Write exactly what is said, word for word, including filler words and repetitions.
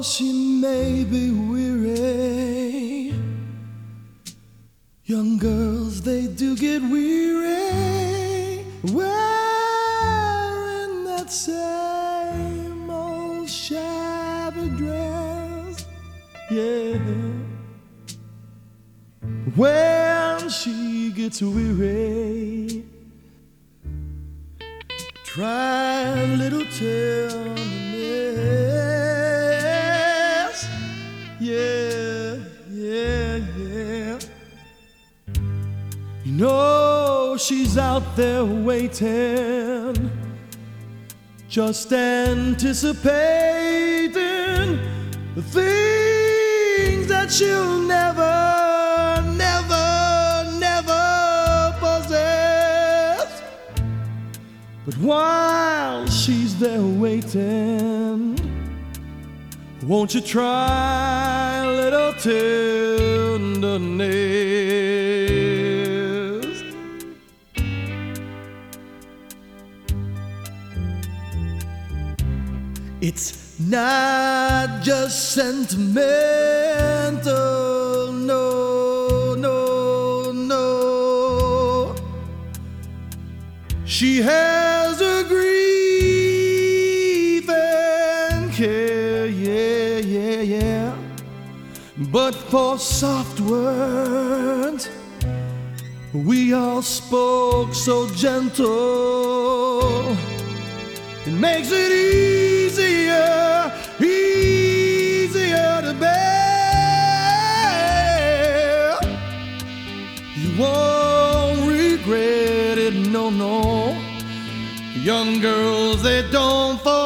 she may be weary. Young girls, they do get weary wearing that same old shabby dress. Yeah. When she gets weary, try a little tenderness. Yeah, yeah, yeah. You know she's out there waiting, just anticipating the things that she'll never, never, never possess. But while she's there waiting, won't you try a little tenderness? It's not just sentimental, no, no, no. She has a grief and care, yeah, yeah, yeah. But for soft words, we all spoke so gentle. It makes it easier, easier to bear. You won't regret it, no, no. Young girls, they don't fall